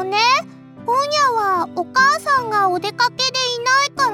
ね、今夜はお母さんがお出かけでいないから、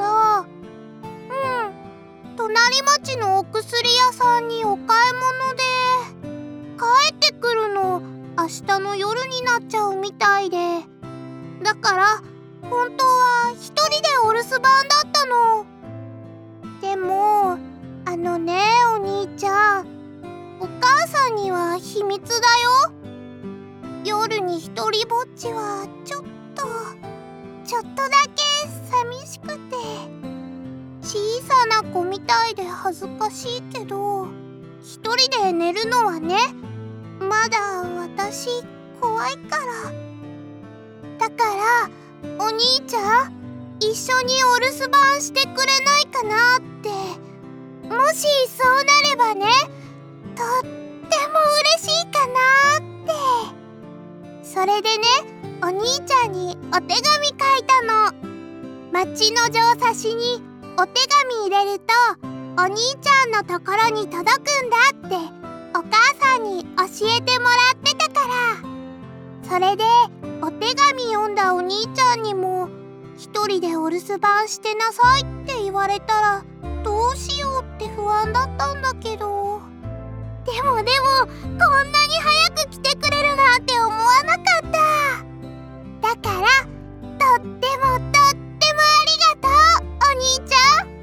隣町のお薬屋さんにお買い物で、帰ってくるの明日の夜になっちゃうみたいで、だから本当は一人でお留守番だったの。でもお兄ちゃん、お母さんには秘密だよ。夜に一人ぼっちはちょっとだけ寂しくて、小さな子みたいで恥ずかしいけど、一人で寝るのはね、まだ私怖いから。だからお兄ちゃん、一緒にお留守番してくれないかなって。もしそうなればね、とっても嬉しいかなって。それでね、お兄ちゃんにお手紙書いたの。町の城差しにお手紙入れるとお兄ちゃんのところに届くんだってお母さんに教えてもらってたから。それでお手紙読んだお兄ちゃんにも一人でお留守番してなさいって言われたらどうしようって不安だったんだけど、でもこんなに早く来てくれるなんて思わなかった。だからとってもありがとうお兄ちゃん。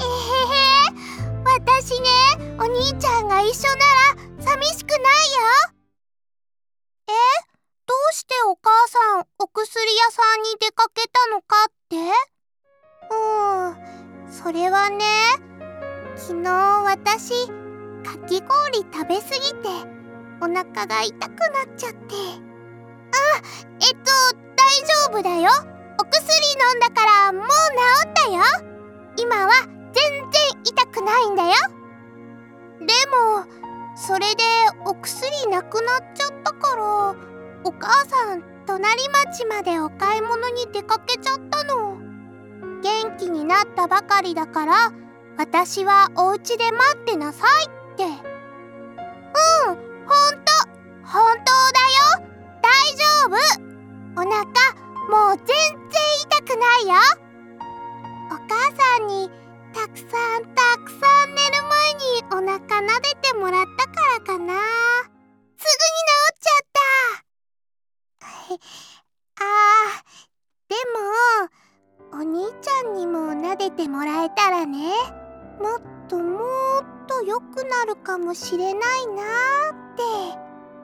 私ね、お兄ちゃんが一緒なら寂しくないよ。どうしてお母さんお薬屋さんに出かけたのかって？それはね、昨日私かき氷食べすぎてお腹が痛くなっちゃって。大丈夫だよ。お薬飲んだからもう治ったよ。今は全然痛くないんだよ。でもそれでお薬なくなっちゃったから、お母さん隣町までお買い物に出かけちゃったの。元気になったばかりだから私はお家で待ってなさいって。本当だよ。大丈夫。お腹もう全然痛くないよ。お母さんにたくさん寝る前にお腹撫でてもらったからかな。すぐに治っちゃった。でもお兄ちゃんにも撫でてもらえたらね、もっと良くなるかもしれないなって。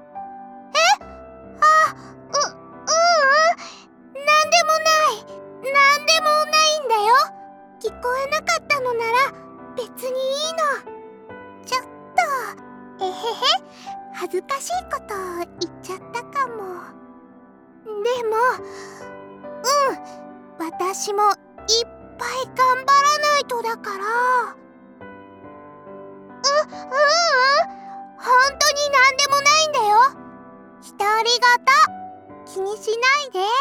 なんでもないんだよ。聞こえなかったのなら別にいいの。ちょっと恥ずかしいこと言っちゃったかも。でも私もいっぱい頑張らないとだから。本当になんでもないんだよ。独り言気にしないで。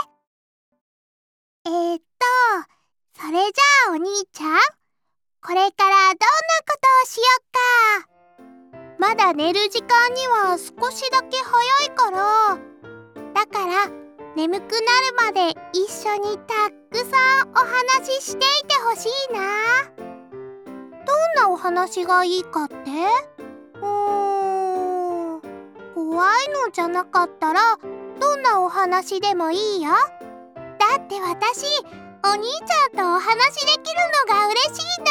それじゃあお兄ちゃん、これからどんなことをしよっか。まだ寝る時間には少しだけ早いから、だから眠くなるまで一緒にたくさんお話ししていてほしいな。どんなお話がいいかって？怖いのじゃなかったらどんなお話でもいいよ。だって私お兄ちゃんとお話できるのが嬉しいん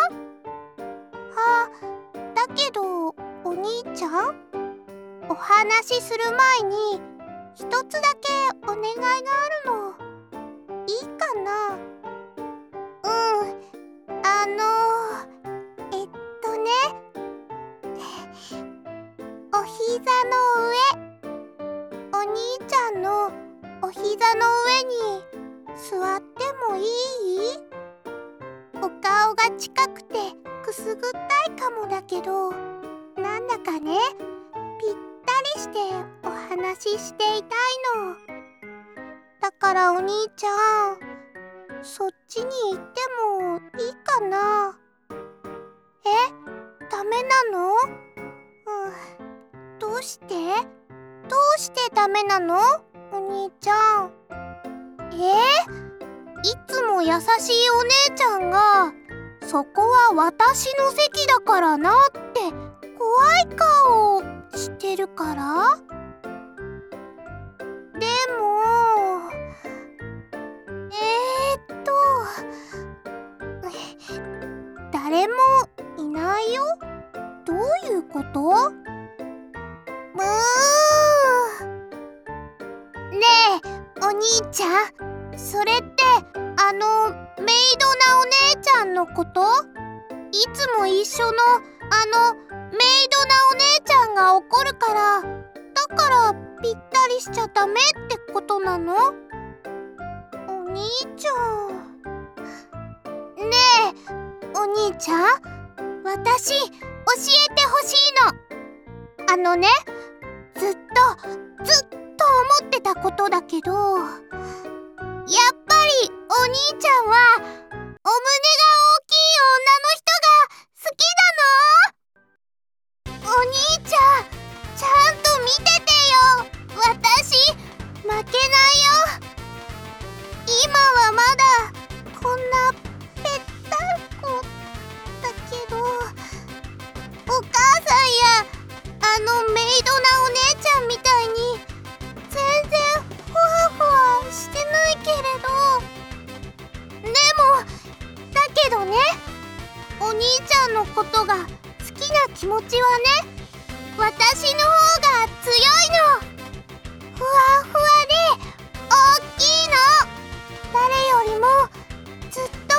だもん。だけどお兄ちゃん、お話しする前に一つだけお願いがあるの。いいかな？お膝の上、お兄ちゃんのお膝の上に座ってもいい？お顔が近くてくすぐったいかもだけど、なんだかね、ぴったりしてお話ししていたいの。だからお兄ちゃん、そっちに行ってもいいかな？ダメなの？どうしてダメなの？お兄ちゃん。いつも優しいお姉ちゃんがそこは私の席だからなって怖い顔をしてるから？でも誰もいないよ。どういうこと？ねえお兄ちゃん、それってメイドなお姉ちゃんのこと？いつも一緒のメイドなお姉ちゃんが怒るから、だからぴったりしちゃダメってことなの？お兄ちゃん。ねえお兄ちゃん、私教えてほしいの。ずっと思ってたことだけど、やっぱりお兄ちゃんはお胸が大きい女の人が好きなの？お兄ちゃん、ちゃんと見ててよ。私負けないよ。今はまだこんなぺったんこだけど、お母さんやメイドなお姉ちゃんみたいに全然ふわふわしてないけれど、でもだけどね、お兄ちゃんのことが好きな気持ちはね、私の方が強いの。ふわふわで大きいの。誰よりもずっと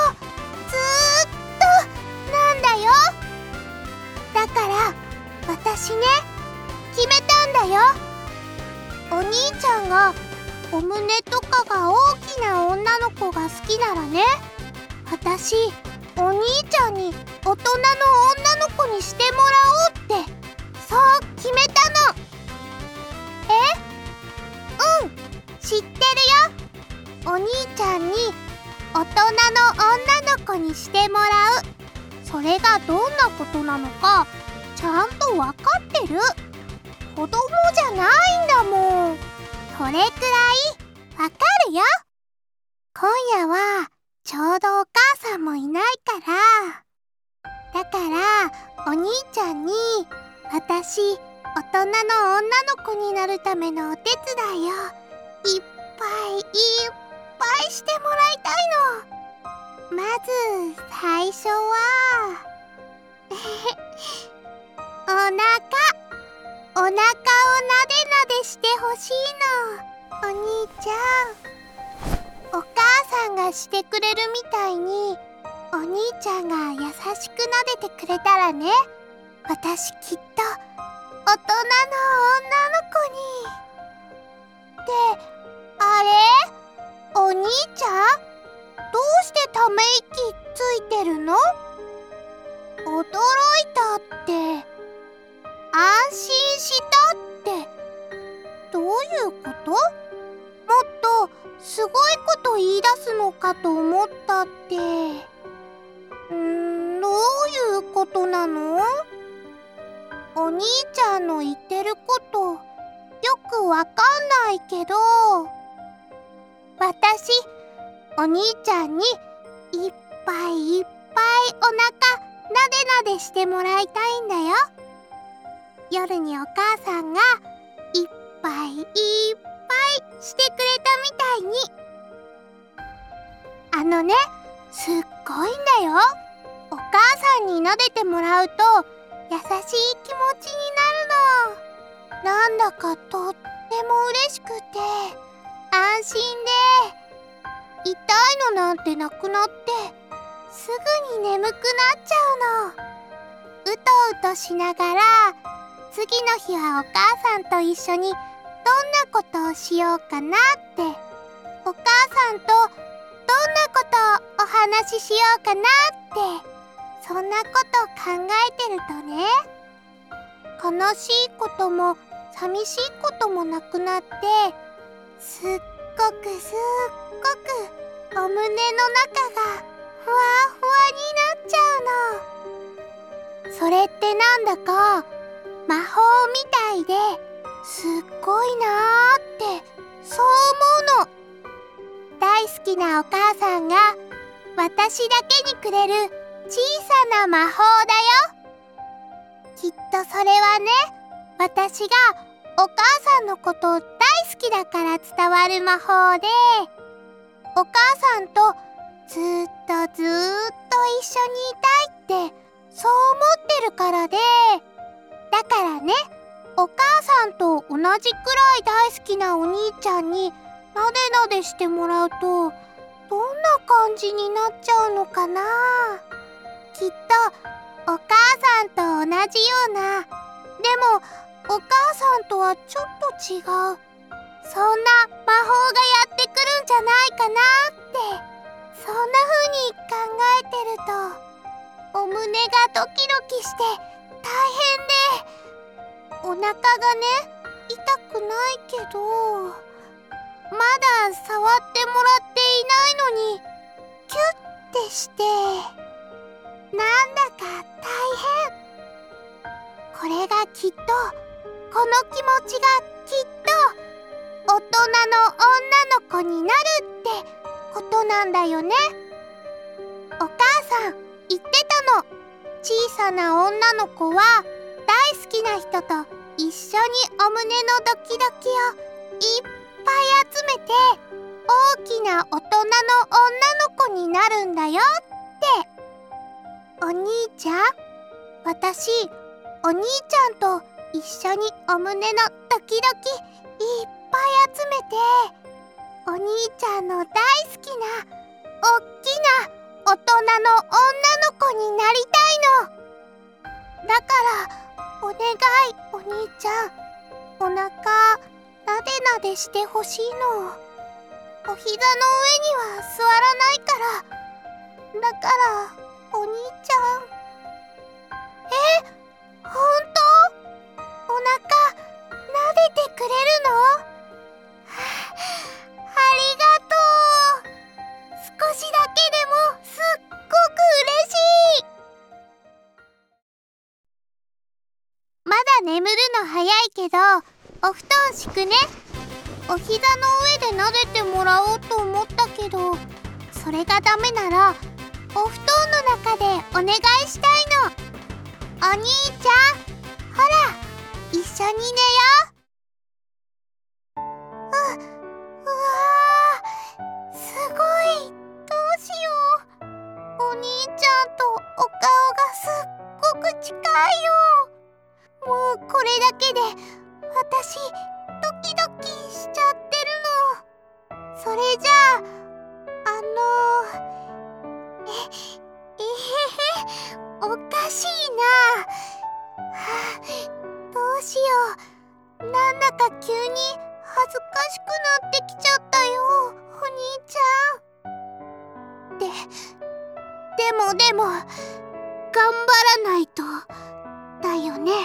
なんだよ。だから私ね、決めたんだよ。お兄ちゃんがお胸とかが大きな女の子が好きならね、私お兄ちゃんに大人の女の子にしてもらおうって、そう決めたの。知ってるよ。お兄ちゃんに大人の女の子にしてもらう、それがどんなことなのかちゃんとわかってる。子供じゃないんだもん。それくらいわかるよ。今夜はちょうどお母さんもいないから、だからお兄ちゃんに私大人の女の子になるためのお手伝いをいっぱいしてもらいたいの。まず最初はお腹をなでなでしてほしいの。お兄ちゃん、お母さんがしてくれるみたいにお兄ちゃんが優しくなでてくれたらね、私きっと大人の女の子に。ってあれ？お兄ちゃん、どうしてため息ついてるの？驚いたって、安心したってどういうこと？もっとすごいこと言い出すのかと思ったって、どういうことなの？お兄ちゃんの言ってることよくわかんないけど、私お兄ちゃんにいっぱいお腹なでしてもらいたいんだよ。夜にお母さんがいっぱいしてくれたみたいに。すっごいんだよ。お母さんに撫でてもらうと優しい気持ちになるの。なんだかとっても嬉しくて安心で、痛いのなんてなくなってすぐに眠くなっちゃうの。うとうとしながら、次の日はお母さんと一緒にどんなことをしようかなって、お母さんとどんなことをお話ししようかなって、そんなこと考えてるとね、悲しいことも寂しいこともなくなって、すっごくお胸の中がふわふわになっちゃうの。それってなんだか魔法みたいで、すっごいなーってそう思うの。大好きなお母さんが私だけにくれる小さな魔法だよ。きっとそれはね、私がお母さんのこと大好きだから伝わる魔法で、お母さんとずーっとずーっと一緒にいたいってそう思ってるからで、だからね、お母さんと同じくらい大好きなお兄ちゃんになでなでしてもらうとどんな感じになっちゃうのかな。きっとお母さんと同じような、でもお母さんとはちょっと違う、そんな魔法がやってくるんじゃないかなって、そんな風に考えてるとお胸がドキドキして大変で、お腹がね痛くないけど、まだ触ってもらっていないのにキュッてしてなんだか大変。これがきっと、この気持ちがきっと大人の女の子になるってことなんだよね。お母さん言ってたの。小さな女の子は大好きな人と一緒にお胸のドキドキをいっぱい集めて大きな大人の女の子になるんだよって。お兄ちゃん、私お兄ちゃんと一緒にお胸のドキドキいっぱい集めて、お兄ちゃんの大好きなおっきな大人の女の子になりたいの。だからお願い、お兄ちゃん、お腹なでなでしてほしいの。お膝の上には座らないから。だからお兄ちゃん。ほんと？お腹なでてくれるの？ありがとう。少しだけでもすっごく嬉しい。まだ眠るの早いけどお布団敷くね。お膝の上で撫でてもらおうと思ったけど、それがダメならお布団の中でお願いしたいの。お兄ちゃん、ほら一緒に寝よう。うわー、すごい。どうしよう。お兄ちゃんとお顔がすっごく近いよ。もうこれだけで私ドキドキしちゃってるの。それじゃあおかしいな。どうしよう。なんだか急に恥ずかしくなってきちゃったよ、お兄ちゃん。でも頑張らないとだよね。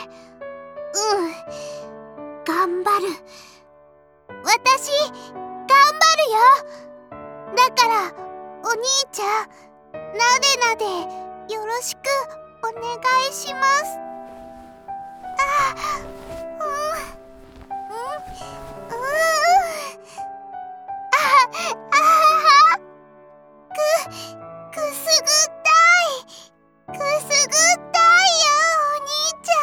頑張る。私頑張るよ。だからお兄ちゃん、なでなでよろしくお願いします。くすぐったい。くすぐったいよ、お兄ち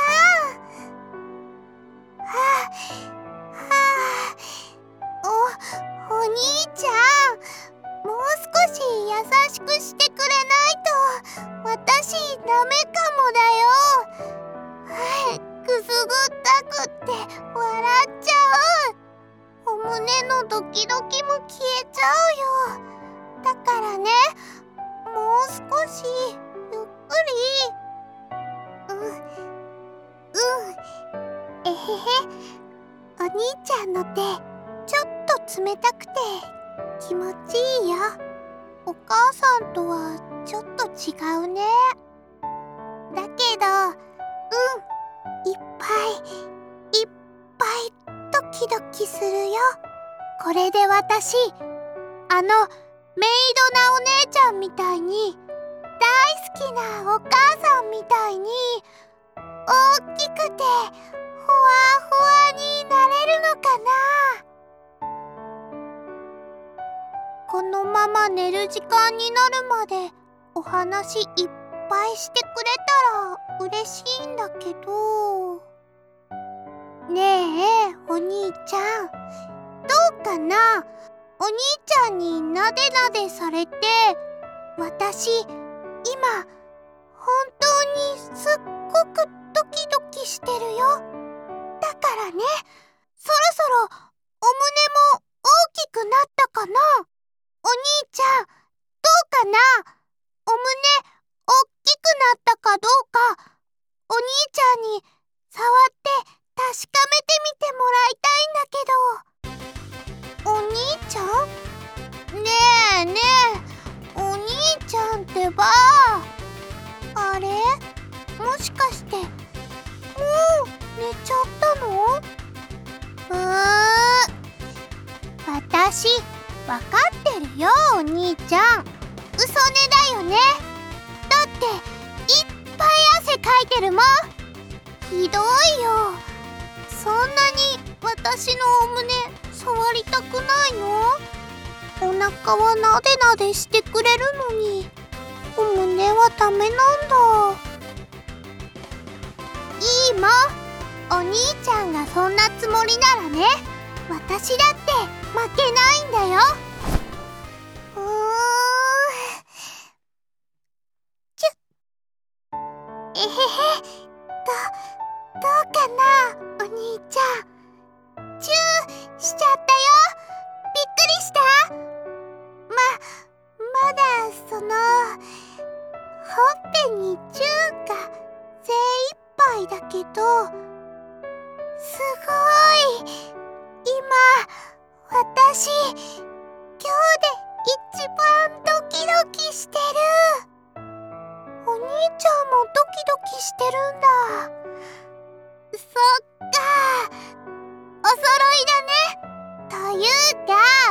ゃん。お兄ちゃん、もう少し優しくしてくれないと私ダメかもだよ。くすぐったくって笑っちゃう。お胸のドキドキも消えちゃうよ。だからね、もう少しゆっくり。えへへ、お兄ちゃんの手ちょっと冷たくて気持ちいいよ。お母さんとはちょっと違うね。だけどいっぱいいっぱいドキドキするよ。これで私メイドなお姉ちゃんみたいに、大好きなお母さんみたいに大きくてほわほわになれるのかな。 このまま寝る時間になるまでお話いっぱいしてくれたら嬉しいんだけど。ねえ、お兄ちゃん、どうかな？お兄ちゃんになでなでされて、私、今、本当にすっごくドキドキしてるよ。だからね、そろそろお胸も大きくなったかな？お兄ちゃん、どうかな？お胸大きくなったかどうか、お兄ちゃんに触って確かめてみてもらいたいんだけど。お兄ちゃん？ねえねえ、お兄ちゃんってば。あれ？もしかしてもう寝ちゃったの？私わかってるよ、お兄ちゃん。嘘寝だよね。だっていっぱい汗かいてるもん。ひどいよ。そんなに私のお胸触りたくないの？お腹はなでなでしてくれるのに、お胸はダメなんだ。いいもん。お兄ちゃんがそんなつもりならね、私だって負けないんだよ。えへへ、どうかな、お兄ちゃん。チューしちゃったよ。びっくりした？まだほっぺにチューが精一杯だけど、すごい。今、私、今日で一番ドキドキしてる。お兄ちゃんもドキドキしてるんだ。そっか、お揃いだね。というか、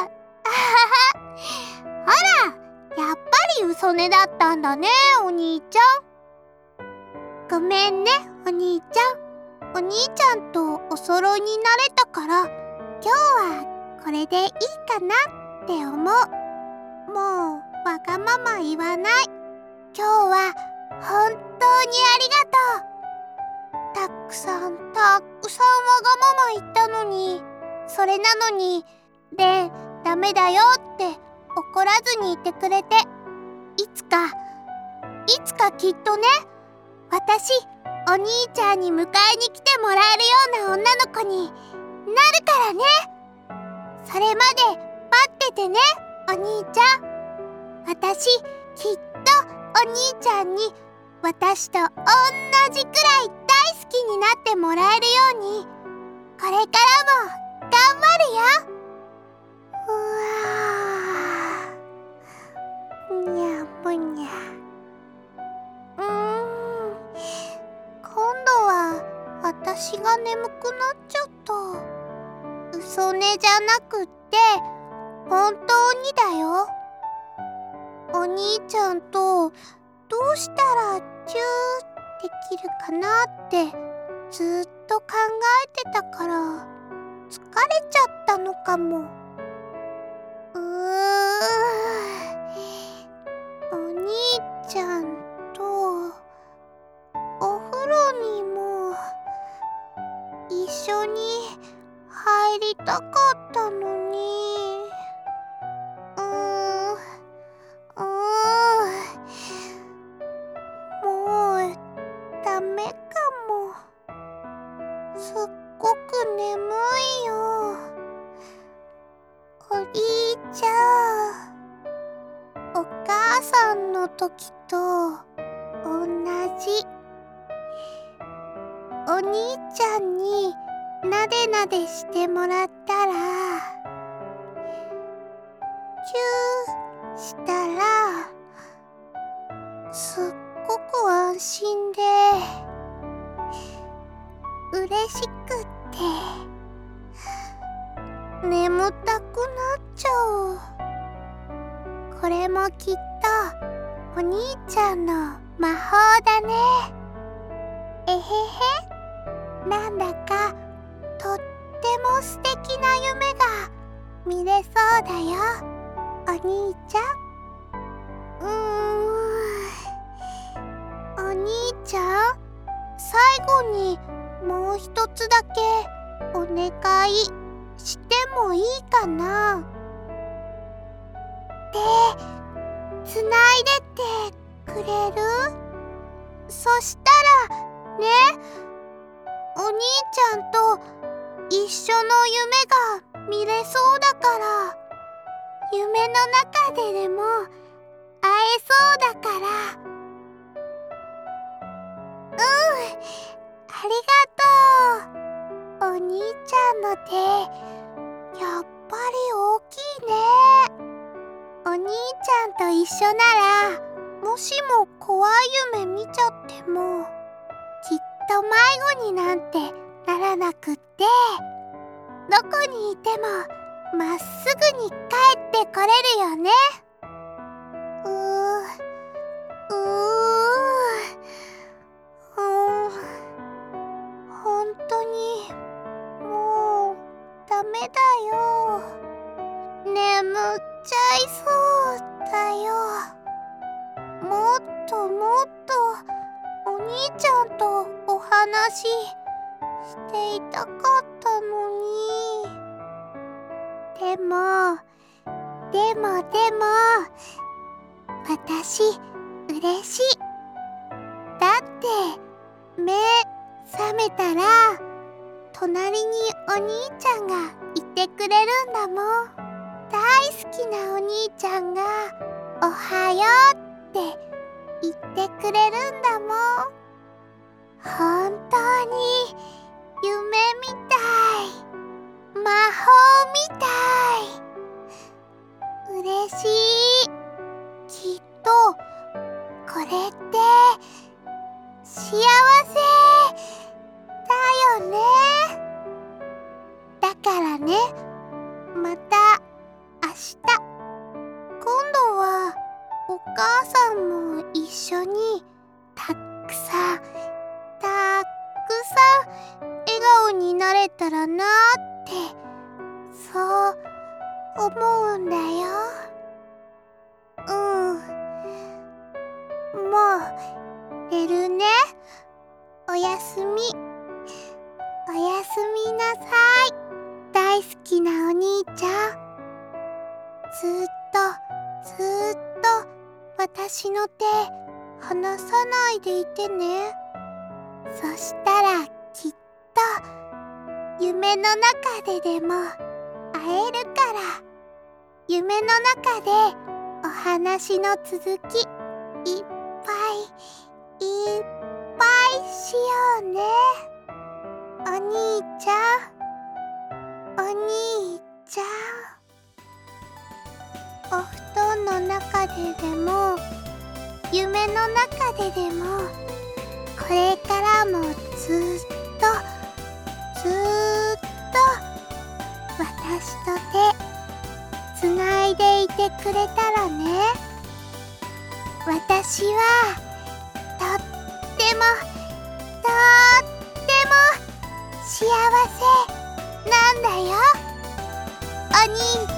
ほら、やっぱり嘘寝だったんだね、お兄ちゃん。ごめんね、お兄ちゃん。お兄ちゃんとお揃いになれたから、今日はこれでいいかなって思う。もうわがまま言わない。今日は本当にありがとう。たくさんわがまま言ったのに、それなのに、ダメだよって怒らずにいてくれて、いつかきっとね、私、お兄ちゃんに迎えに来てもらえるような女の子になるからね。それまで待っててね、お兄ちゃん。私、きっとお兄ちゃんに私と同じくらい大好きになってもらえるように、これからも頑張るよ。にゃむにゃ。今度は私が眠くなっちゃった。嘘寝じゃなくって本当にだよ。お兄ちゃんとどうしたらチューできるかなってずっと考えてたから、疲れちゃったのかも。お兄ちゃんとお風呂にも一緒に入りたかったのに。もうダメかも。すっごく眠いよ。お兄ちゃん、お母さんの時と同じ。お兄ちゃんになでなでしてもらったら、チューしたら、すっごく安心で嬉しくって眠たくなっちゃう。これもきっとお兄ちゃんの魔法だね。えへへ、なんだかとっても素敵な夢が見れそうだよ、お兄兄ちゃん。お兄ちゃん、最後にもう一つだけお願いしてもいいかな？手つないでってくれる？そしたらね、お兄ちゃんと一緒の夢が見れそうだから、夢の中ででも会えそうだから。ありがとう。お兄ちゃんの手、やっぱり大きいね。お兄ちゃんと一緒なら、もしも怖い夢見ちゃっても、きっと迷子になんてならなくって、どこにいてもまっすぐに帰ってこれるよね。本当にもうダメだよ。眠っちゃいそうだよ。もっともっとお兄ちゃんとお話していたかったのに。でも私嬉しい。だって目覚めたら隣にお兄ちゃんがいてくれるんだもん。大好きなお兄ちゃんがおはようって言ってくれるんだもん。本当に夢みたい、魔法みたい。嬉しい。きっとこれって幸せだよね。だからね、また明日、今度はお母さんも一緒にたくさん笑顔になれたらなって、そう思うんだよ。もう寝るね。おやすみ。おやすみなさい。大好きなお兄ちゃん。ずっと私の手離さないでいてね。そしたらきっと夢の中ででも会えるから。夢の中でお話の続きいっぱいしようね。お兄ちゃん、お兄ちゃん。お布団の中ででも夢の中ででも、これからもずっと私と手つないでいてくれたらね。私はとっても幸せなんだよ、お兄ちゃん。